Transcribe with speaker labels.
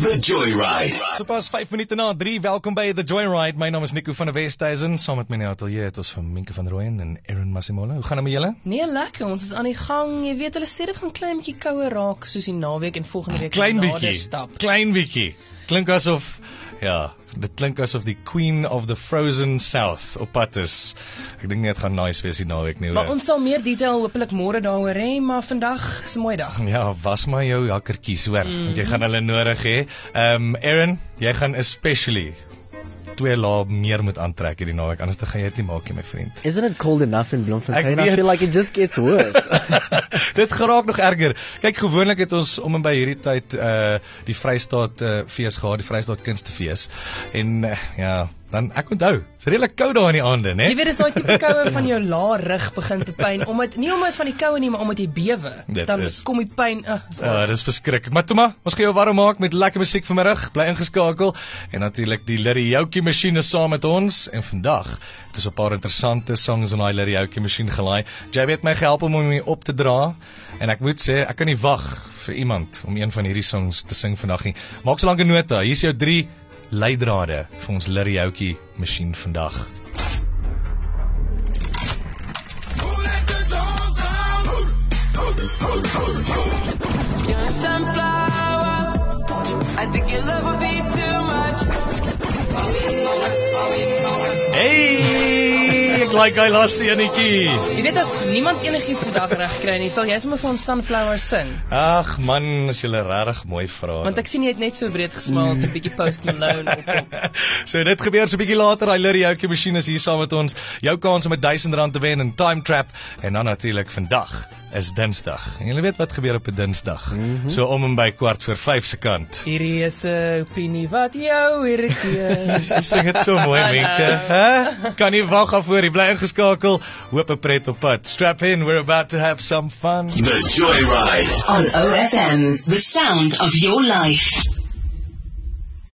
Speaker 1: The Joyride.
Speaker 2: So pas 5 minute na 3, welkom by The Joyride. My naam is Nico van der Westhuizen. Saam met my in die atelier het ons van Minke van der Rooyen en Aaron Massimola. Hoe gaan het met julle?
Speaker 3: Nee, lekker, ons is aan die gang. Jy weet, hulle sê dit gaan klein bietjie kouer raak, soos die naweek en volgende week
Speaker 2: Klein
Speaker 3: nader
Speaker 2: bietjie,
Speaker 3: stap.
Speaker 2: klein bietjie. Klink asof, ja, dit klink asof die Queen of the Frozen South op pad is. Ek dink nie het gaan nice wees die naweek nie.
Speaker 3: Maar ons sal meer detail hopelik môre daaroor hê, maar vandag is 'n mooi dag.
Speaker 2: Ja, was maar jou jakkertjies hoor, want jy gaan hulle nodig hê. Aaron, jy gaan especially 2 lae meer moet aantrek hierdie naweek, anders dan gaan jy dit nie maak nie, my vriend.
Speaker 4: Isn't it cold enough in Bloemfontein?
Speaker 2: Ek
Speaker 4: I feel like it just gets worse.
Speaker 2: Dit geraak nog erger. Kyk, gewoonlik het ons om en by hierdie tyd die Vrystaat fees gehad, die Vrystaat Kunstefees. En ja, dan ek onthou, dit's redelik koud daar in die aande, né?
Speaker 3: Jy weet, dis daai tipe koue van jou lae rug begin te pyn, nie omdat van die koue nie, maar omdat jy bewe. Dan kom die pyn,
Speaker 2: dis verskriklik. Maar toe maar, ons gaan jou warm maak met lekker musiek vanmiddag. Bly ingeskakel. En natuurlik die Lirioukie masjien is saam met ons. En vandag het ons 'n paar interessante songs in daai Lirioukie masjien gelaai. Jy het my gehelp om hom op te dra. En ek moet sê, ek kan nie wag vir iemand om een van hierdie songs te sing vandag nie. Maak so lank 'n nota. Hier is jou 3 leidrade vir ons Lirioukie masjien vandag. Hey, ek like hy laaste enetjie.
Speaker 3: Jy weet, as niemand enigiets vandag reg kry nie, sal jy sommer vir ons Sunflower sing?
Speaker 2: Ag man, as jy regtig mooi vra.
Speaker 3: Want ek sien jy het net so breed gesmaal, so 'n bietjie Post Malone op hom.
Speaker 2: So dit gebeur so 'n bietjie later. Hy Lirioukie masjien is hier saam met ons. Jou kans om R1000 te wen in Time Trap. En dan natuurlik vandag is Dinsdag. En julle weet wat gebeur op 'n Dinsdag. So om en by 4:45 se kant.
Speaker 3: Hierdie is 'n opinie wat jou irriteer.
Speaker 2: Jy sing dit so mooi, Minke. Hè? Kan nie wag af voor jy bly ingeskakel. Hoop 'n pret op pad. Strap in, we're about to have some fun.
Speaker 1: The Joyride.
Speaker 5: On OFM, the sound of your life.